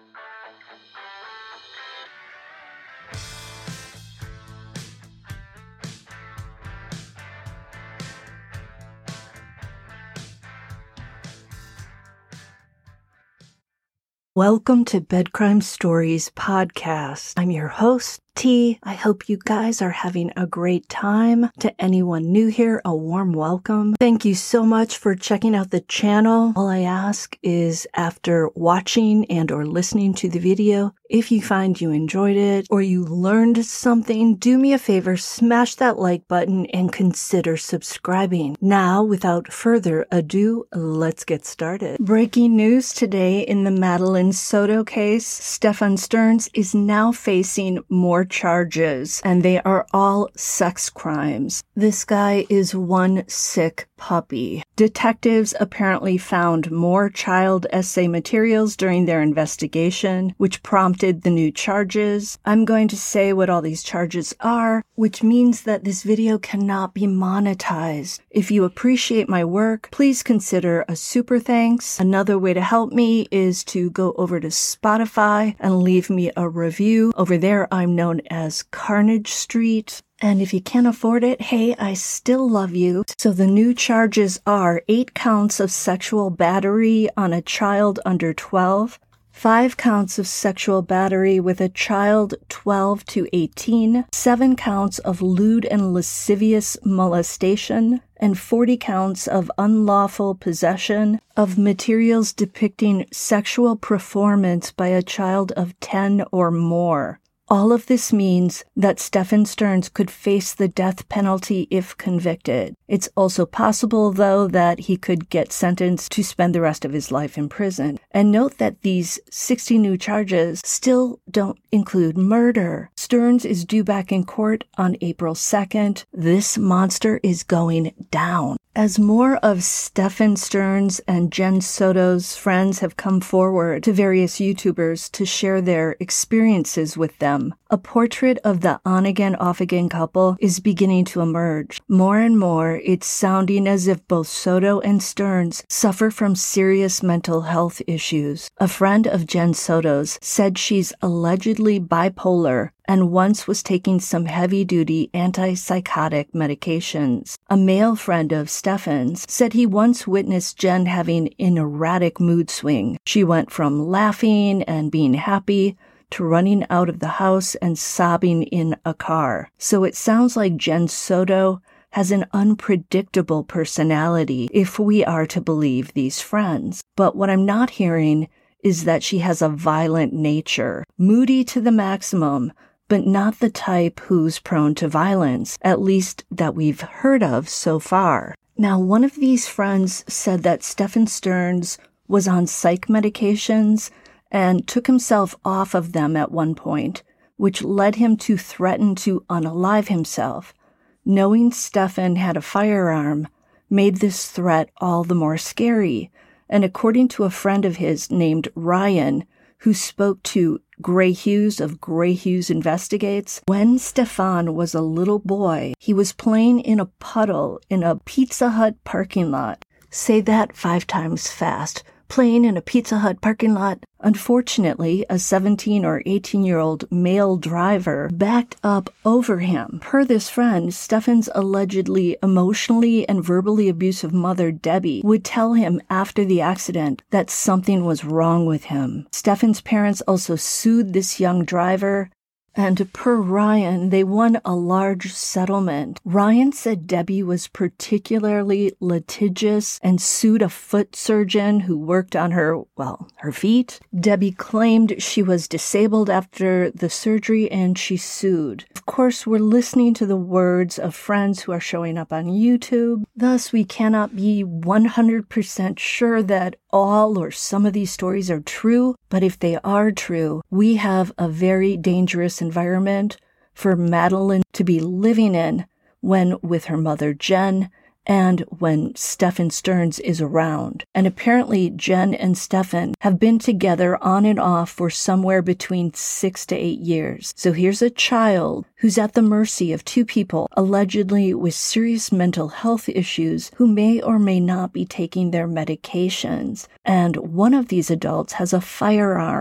Welcome to Bed Crime Stories podcast. I'm your host, T. I hope you guys are having a great time. To anyone new here, a warm welcome. Thank you so much for checking out the channel. All I ask is after watching and or listening to the video, if you find you enjoyed it or you learned something, do me a favor, smash that like button and consider subscribing. Now, without further ado, let's get started. Breaking news today in the Madeleine Soto case. Stefan Stearns is now facing more charges, and they are all sex crimes. This guy is one sick puppy. Detectives apparently found more child essay materials during their investigation, which prompted the new charges. I'm going to say what all these charges are, which means that this video cannot be monetized. If you appreciate my work, please consider a super thanks. Another way to help me is to go over to Spotify and leave me a review. Over there, I'm known as Carnage Street. And if you can't afford it, hey, I still love you. So the new charges are 8 counts of sexual battery on a child under 12, 5 counts of sexual battery with a child 12 to 18, 7 counts of lewd and lascivious molestation, and 40 counts of unlawful possession of materials depicting sexual performance by a child of 10 or more. All of this means that Stefan Stearns could face the death penalty if convicted. It's also possible, though, that he could get sentenced to spend the rest of his life in prison. And note that these 60 new charges still don't include murder. Stearns is due back in court on April 2nd. This monster is going down. As more of Stefan Stearns and Jen Soto's friends have come forward to various YouTubers to share their experiences with them, a portrait of the on-again, off-again couple is beginning to emerge. More and more, it's sounding as if both Soto and Stearns suffer from serious mental health issues. A friend of Jen Soto's said she's allegedly bipolar and once was taking some heavy-duty antipsychotic medications. A male friend of Stefan's said he once witnessed Jen having an erratic mood swing. She went from laughing and being happy to running out of the house and sobbing in a car. So it sounds like Jen Soto has an unpredictable personality if we are to believe these friends. But what I'm not hearing is that she has a violent nature, moody to the maximum, but not the type who's prone to violence, at least that we've heard of so far. Now, one of these friends said that Stefan Stearns was on psych medications and took himself off of them at one point, which led him to threaten to unalive himself. Knowing Stefan had a firearm made this threat all the more scary, and according to a friend of his named Ryan, who spoke to Gray Hughes of Gray Hughes Investigates, when Stefan was a little boy, he was playing in a puddle in a Pizza Hut parking lot. Say that 5 times fast. Playing in a Pizza Hut parking lot. Unfortunately, a 17 or 18-year-old male driver backed up over him. Per this friend, Stefan's allegedly emotionally and verbally abusive mother, Debbie, would tell him after the accident that something was wrong with him. Stefan's parents also sued this young driver, and per Ryan, they won a large settlement. Ryan said Debbie was particularly litigious and sued a foot surgeon who worked on her feet. Debbie claimed she was disabled after the surgery and she sued. Of course, we're listening to the words of friends who are showing up on YouTube. Thus, we cannot be 100% sure that all or some of these stories are true, but if they are true, we have a very dangerous environment for Madeleine to be living in when with her mother Jen and when Stefan Stearns is around. And apparently Jen and Stefan have been together on and off for somewhere between 6 to 8 years. So here's a child who's at the mercy of 2 people allegedly with serious mental health issues who may or may not be taking their medications. And one of these adults has a firearm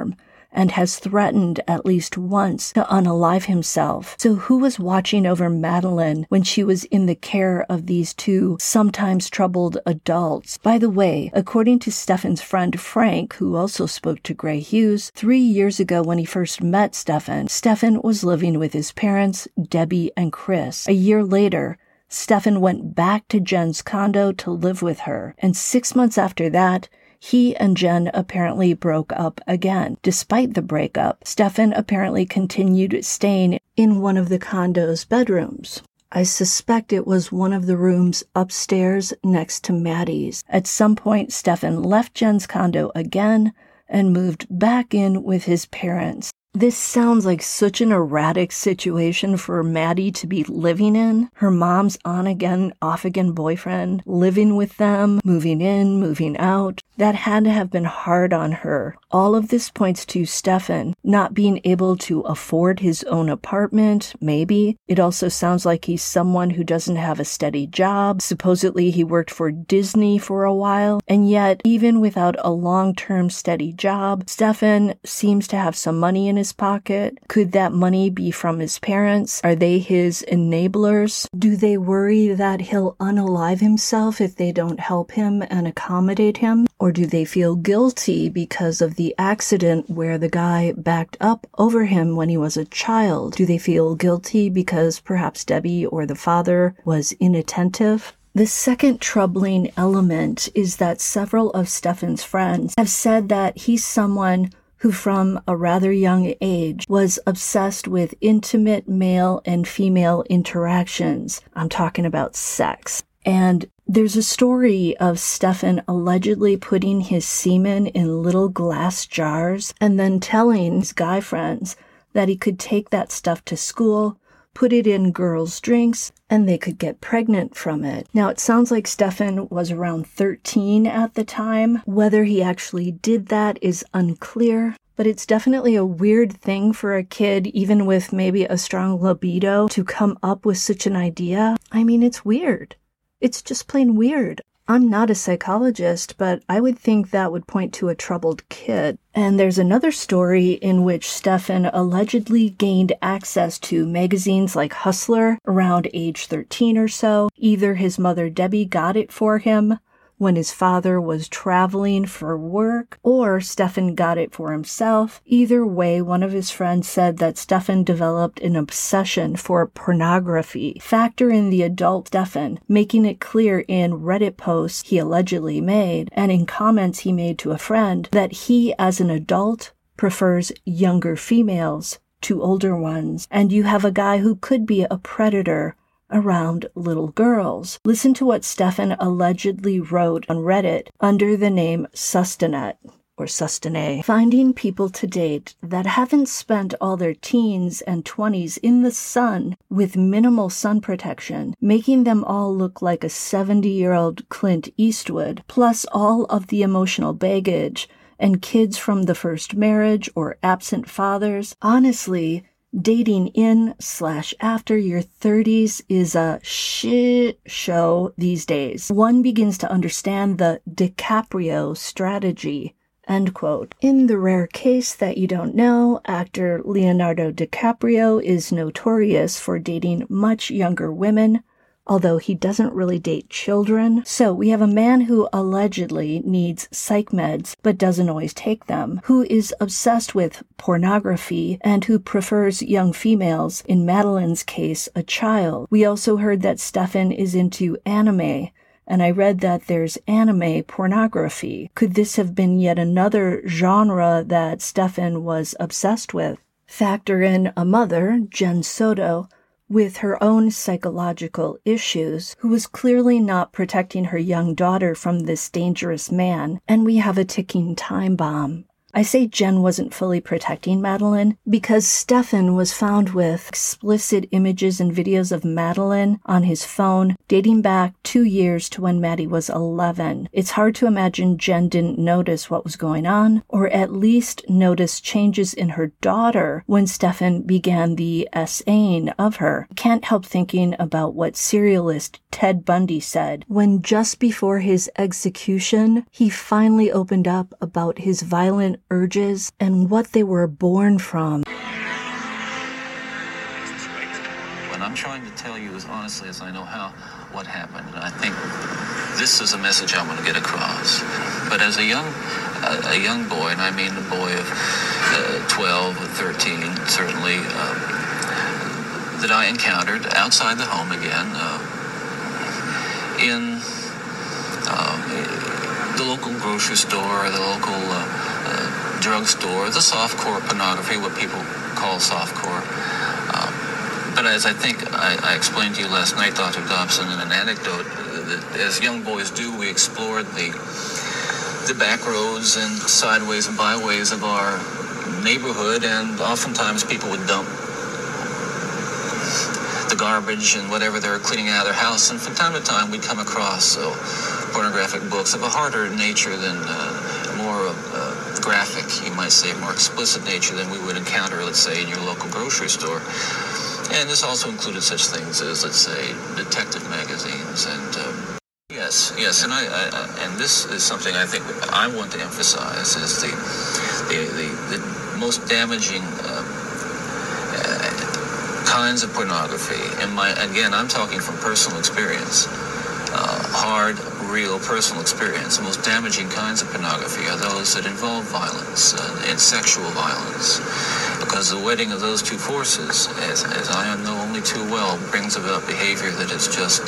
and has threatened at least once to unalive himself. So who was watching over Madeleine when she was in the care of these two sometimes troubled adults? By the way, according to Stefan's friend Frank, who also spoke to Gray Hughes, 3 years ago when he first met Stefan was living with his parents, Debbie and Chris. A year later, Stefan went back to Jen's condo to live with her, and 6 months after that, he and Jen apparently broke up again. Despite the breakup, Stefan apparently continued staying in one of the condo's bedrooms. I suspect it was one of the rooms upstairs next to Maddie's. At some point, Stefan left Jen's condo again and moved back in with his parents. This sounds like such an erratic situation for Maddie to be living in. Her mom's on-again, off-again boyfriend, living with them, moving in, moving out. That had to have been hard on her. All of this points to Stefan not being able to afford his own apartment, maybe. It also sounds like he's someone who doesn't have a steady job. Supposedly he worked for Disney for a while. And yet, even without a long-term steady job, Stefan seems to have some money in his pocket. Could that money be from his parents? Are they his enablers? Do they worry that he'll unalive himself if they don't help him and accommodate him? Or do they feel guilty because of the accident where the guy backed up over him when he was a child? Do they feel guilty because perhaps Debbie or the father was inattentive? The second troubling element is that several of Stefan's friends have said that he's someone who from a rather young age was obsessed with intimate male and female interactions. I'm talking about sex. And there's a story of Stefan allegedly putting his semen in little glass jars and then telling his guy friends that he could take that stuff to school, put it in girls' drinks, and they could get pregnant from it. Now, it sounds like Stefan was around 13 at the time. Whether he actually did that is unclear, but it's definitely a weird thing for a kid, even with maybe a strong libido, to come up with such an idea. I mean, it's weird. It's just plain weird. I'm not a psychologist, but I would think that would point to a troubled kid. And there's another story in which Stefan allegedly gained access to magazines like Hustler around age 13 or so. Either his mother Debbie got it for him when his father was traveling for work, or Stefan got it for himself. Either way, one of his friends said that Stefan developed an obsession for pornography. Factor in the adult Stefan, making it clear in Reddit posts he allegedly made, and in comments he made to a friend, that he, as an adult, prefers younger females to older ones. And you have a guy who could be a predator around little girls. Listen to what Stefan allegedly wrote on Reddit under the name Sustanet, or Sustane. Finding people to date that haven't spent all their teens and 20s in the sun with minimal sun protection, making them all look like a 70-year-old Clint Eastwood, plus all of the emotional baggage and kids from the first marriage or absent fathers. Honestly, dating in/after your 30s is a shit show these days. One begins to understand the DiCaprio strategy. End quote. In the rare case that you don't know, actor Leonardo DiCaprio is notorious for dating much younger women, although he doesn't really date children. So we have a man who allegedly needs psych meds but doesn't always take them, who is obsessed with pornography, and who prefers young females, in Madeleine's case, a child. We also heard that Stefan is into anime, and I read that there's anime pornography. Could this have been yet another genre that Stefan was obsessed with? Factor in a mother, Jen Soto, with her own psychological issues, who was clearly not protecting her young daughter from this dangerous man, and we have a ticking time bomb. I say Jen wasn't fully protecting Madeleine because Stefan was found with explicit images and videos of Madeleine on his phone dating back 2 years to when Maddie was 11. It's hard to imagine Jen didn't notice what was going on, or at least notice changes in her daughter when Stefan began the essaying of her. I can't help thinking about what serialist Ted Bundy said when just before his execution, he finally opened up about his violent urges and what they were born from. When I'm trying to tell you as honestly as I know how what happened, and I think this is a message I want to get across. But as a young boy, and I mean a boy of 12 or 13, certainly, that I encountered outside the home again, in the local grocery store, the local drugstore, the softcore pornography, what people call softcore. But as I think I explained to you last night, Dr. Dobson, in an anecdote, that as young boys do, we explored the back roads and sideways and byways of our neighborhood, and oftentimes people would dump the garbage and whatever they were cleaning out of their house, and from time to time we'd come across pornographic books of a harder nature than more graphic, you might say, more explicit nature than we would encounter, let's say, in your local grocery store. And this also included such things as, let's say, detective magazines and yes, and and this is something I think I want to emphasize is the most damaging kinds of pornography. And again, I'm talking from personal experience, hard, real personal experience. The most damaging kinds of pornography are those that involve violence and sexual violence, because the wedding of those two forces, as I know only too well, brings about behavior that is just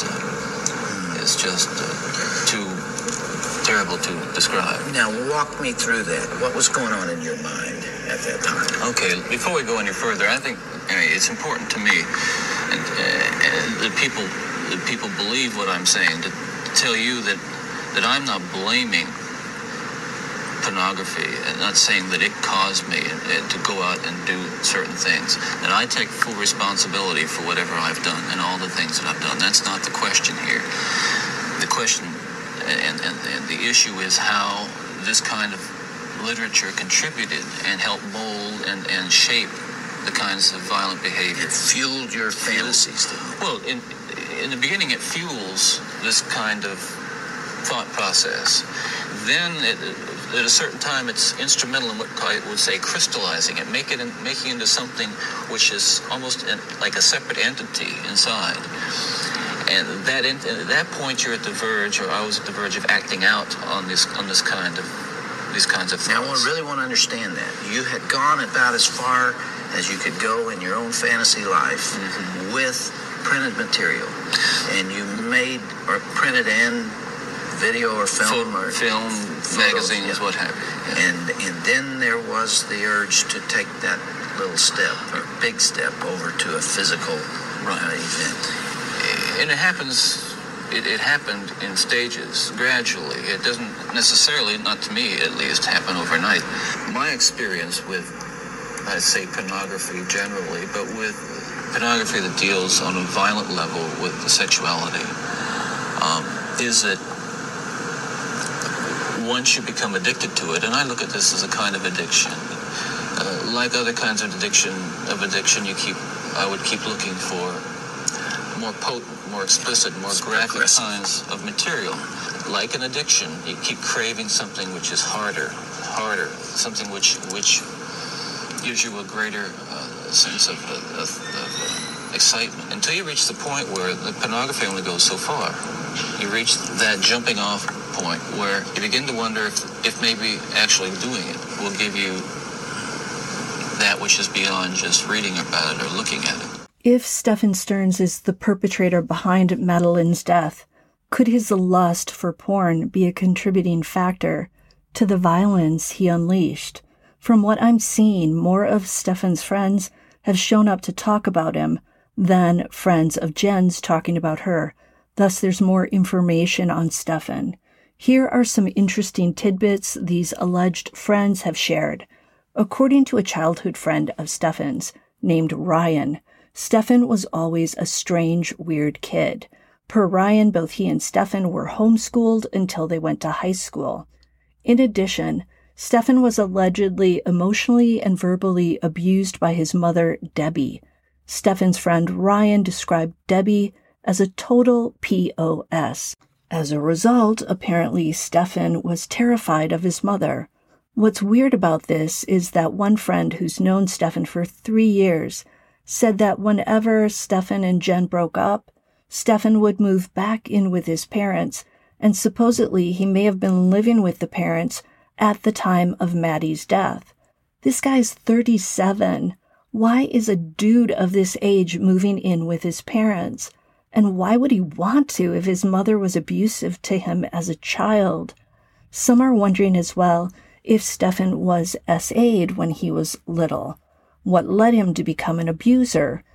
too terrible to describe. Now, walk me through that. What was going on in your mind at that time? Okay, before we go any further, I think it's important to me, and that people believe what I'm saying, to tell you that I'm not blaming pornography and not saying that it caused me to go out and do certain things. And I take full responsibility for whatever I've done and all the things that I've done. That's not the question here. The question and the issue is how this kind of literature contributed and helped mold and shape the kinds of violent behavior. It fueled your fantasies, didn't it? Well, in the beginning, it fuels this kind of thought process. Then, at a certain time, it's instrumental in what I would say crystallizing it, making into something which is almost like a separate entity inside. And at that point, you're at the verge, or I was at the verge of acting out on these kinds of thoughts. Now, I really want to understand that. You had gone about as far as you could go in your own fantasy life with printed material, and you made or printed and video or film photos, magazines, what have you. Yeah. And then there was the urge to take that little step or big step over to a physical event. And it happened in stages, gradually. It doesn't necessarily, not to me at least, happen overnight. My experience with, I'd say, pornography generally, but with pornography that deals on a violent level with the sexuality, is that once you become addicted to it, and I look at this as a kind of addiction, like other kinds of addiction, I would keep looking for more potent, more explicit, more graphic kinds of material. Like an addiction, you keep craving something which is harder, something which gives you a greater sense of excitement, until you reach the point where the pornography only goes so far. You reach that jumping off point where you begin to wonder if maybe actually doing it will give you that which is beyond just reading about it or looking at it. If Stephen Stearns is the perpetrator behind Madeleine's death, could his lust for porn be a contributing factor to the violence he unleashed? From what I'm seeing, more of Stephen's friends have shown up to talk about him than friends of Jen's talking about her. Thus, there's more information on Stephen. Here are some interesting tidbits these alleged friends have shared. According to a childhood friend of Stephen's, named Ryan, Stephen was always a strange, weird kid. Per Ryan, both he and Stephen were homeschooled until they went to high school. In addition, Stephen was allegedly emotionally and verbally abused by his mother, Debbie. Stephen's friend Ryan described Debbie as a total POS. As a result, apparently Stephen was terrified of his mother. What's weird about this is that one friend who's known Stefan for 3 years said that whenever Stefan and Jen broke up, Stefan would move back in with his parents, and supposedly he may have been living with the parents at the time of Maddie's death. This guy's 37. Why is a dude of this age moving in with his parents? And why would he want to if his mother was abusive to him as a child? Some are wondering as well if Stefan was SA'd when he was little. What led him to become an abuser?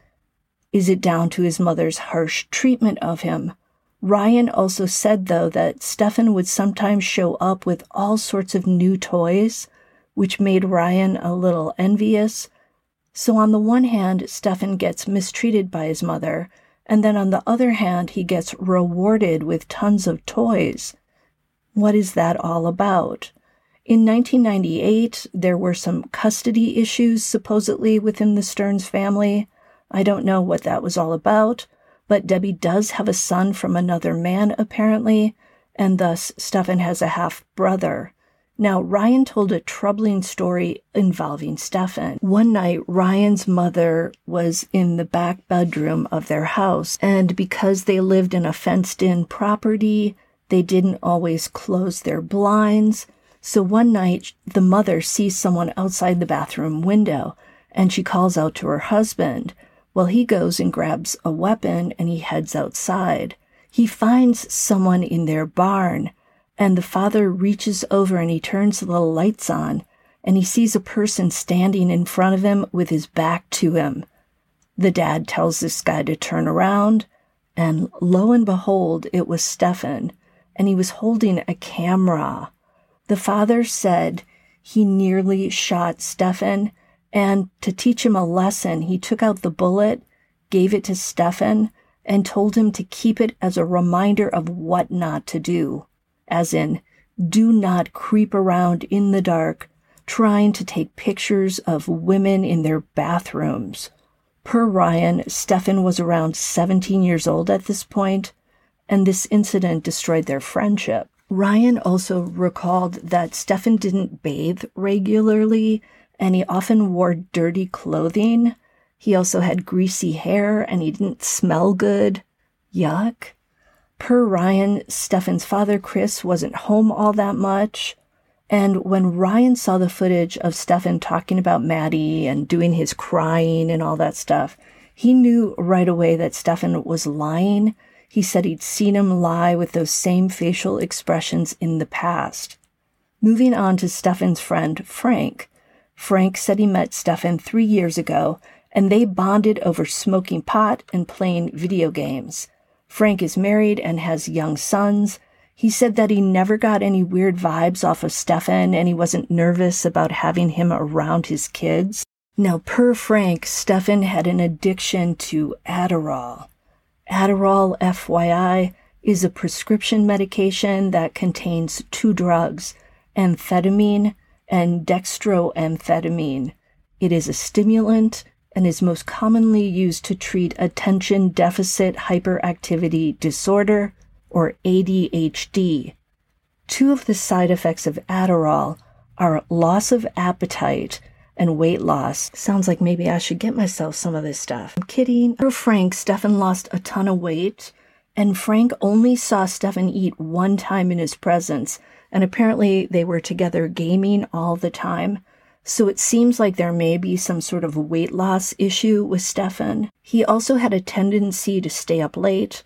Is it down to his mother's harsh treatment of him? Ryan also said, though, that Stefan would sometimes show up with all sorts of new toys, which made Ryan a little envious. So on the one hand, Stefan gets mistreated by his mother, and then on the other hand, he gets rewarded with tons of toys. What is that all about? In 1998, there were some custody issues supposedly within the Stearns family. I don't know what that was all about, but Debbie does have a son from another man apparently, and thus Stefan has a half-brother. Now, Ryan told a troubling story involving Stefan. One night, Ryan's mother was in the back bedroom of their house, and because they lived in a fenced-in property, they didn't always close their blinds. So one night, the mother sees someone outside the bathroom window, and she calls out to her husband. Well, he goes and grabs a weapon, and he heads outside. He finds someone in their barn, and the father reaches over and he turns the lights on, and he sees a person standing in front of him with his back to him. The dad tells this guy to turn around, and lo and behold, it was Stefan, and he was holding a camera. The father said he nearly shot Stefan, and to teach him a lesson, he took out the bullet, gave it to Stefan, and told him to keep it as a reminder of what not to do. As in, do not creep around in the dark trying to take pictures of women in their bathrooms. Per Ryan, Stefan was around 17 years old at this point, and this incident destroyed their friendship. Ryan also recalled that Stefan didn't bathe regularly, and he often wore dirty clothing. He also had greasy hair, and he didn't smell good. Yuck. Per Ryan, Stefan's father, Chris, wasn't home all that much. And when Ryan saw the footage of Stefan talking about Maddie and doing his crying and all that stuff, he knew right away that Stefan was lying. He said he'd seen him lie with those same facial expressions in the past. Moving on to Stefan's friend, Frank. Frank said he met Stefan 3 years ago, and they bonded over smoking pot and playing video games. Frank is married and has young sons. He said that he never got any weird vibes off of Stefan, and he wasn't nervous about having him around his kids. Now, per Frank, Stefan had an addiction to Adderall. Adderall, FYI, is a prescription medication that contains 2 drugs, amphetamine and dextroamphetamine. It is a stimulant and is most commonly used to treat attention deficit hyperactivity disorder, or ADHD. 2 of the side effects of Adderall are loss of appetite and weight loss. Sounds like maybe I should get myself some of this stuff. I'm kidding. For Frank, Stefan lost a ton of weight, and Frank only saw Stefan eat 1 time in his presence, and apparently they were together gaming all the time. So it seems like there may be some sort of weight loss issue with Stefan. He also had a tendency to stay up late,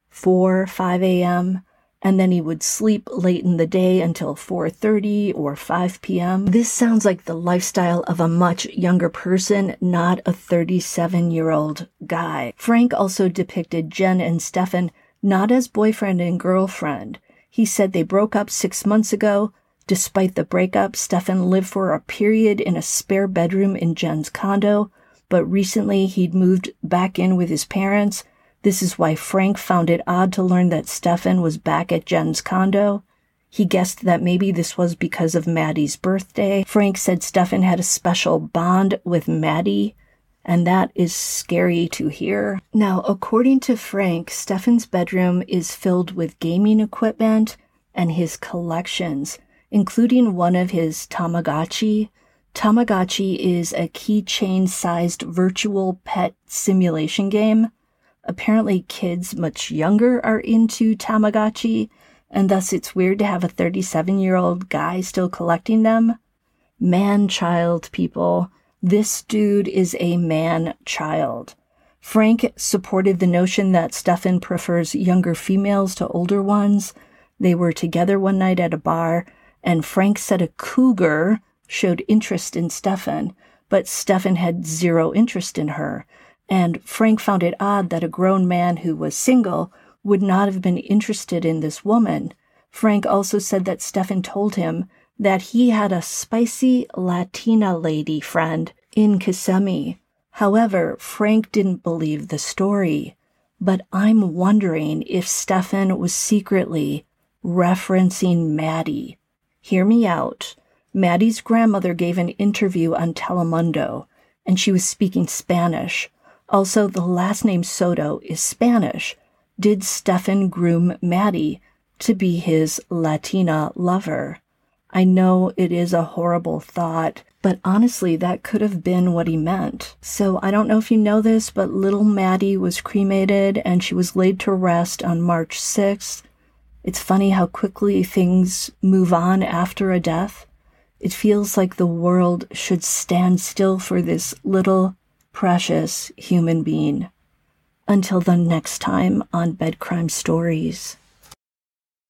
4, 5 a.m., and then he would sleep late in the day until 4:30 or 5 p.m. This sounds like the lifestyle of a much younger person, not a 37-year-old guy. Frank also depicted Jen and Stefan not as boyfriend and girlfriend. He said they broke up 6 months ago. Despite the breakup, Stefan lived for a period in a spare bedroom in Jen's condo, but recently he'd moved back in with his parents. This is why Frank found it odd to learn that Stefan was back at Jen's condo. He guessed that maybe this was because of Maddie's birthday. Frank said Stefan had a special bond with Maddie, and that is scary to hear. Now, according to Frank, Stefan's bedroom is filled with gaming equipment and his collections. including one of his Tamagotchi. Tamagotchi is a keychain-sized virtual pet simulation game. Apparently kids much younger are into Tamagotchi, and thus it's weird to have a 37-year-old guy still collecting them. Man-child, people. This dude is a man-child. Frank supported the notion that Stefan prefers younger females to older ones. They were together one night at a bar, and Frank said a cougar showed interest in Stefan, but Stefan had zero interest in her. And Frank found it odd that a grown man who was single would not have been interested in this woman. Frank also said that Stefan told him that he had a spicy Latina lady friend in Kissimmee. However, Frank didn't believe the story. But I'm wondering if Stefan was secretly referencing Maddie. Hear me out. Maddie's grandmother gave an interview on Telemundo, and she was speaking Spanish. Also, the last name Soto is Spanish. Did Stefan groom Maddie to be his Latina lover? I know it is a horrible thought, but honestly, that could have been what he meant. So I don't know if you know this, but little Maddie was cremated and she was laid to rest on March 6th. It's funny how quickly things move on after a death. It feels like the world should stand still for this little, precious human being. Until the next time on Bed Crime Stories.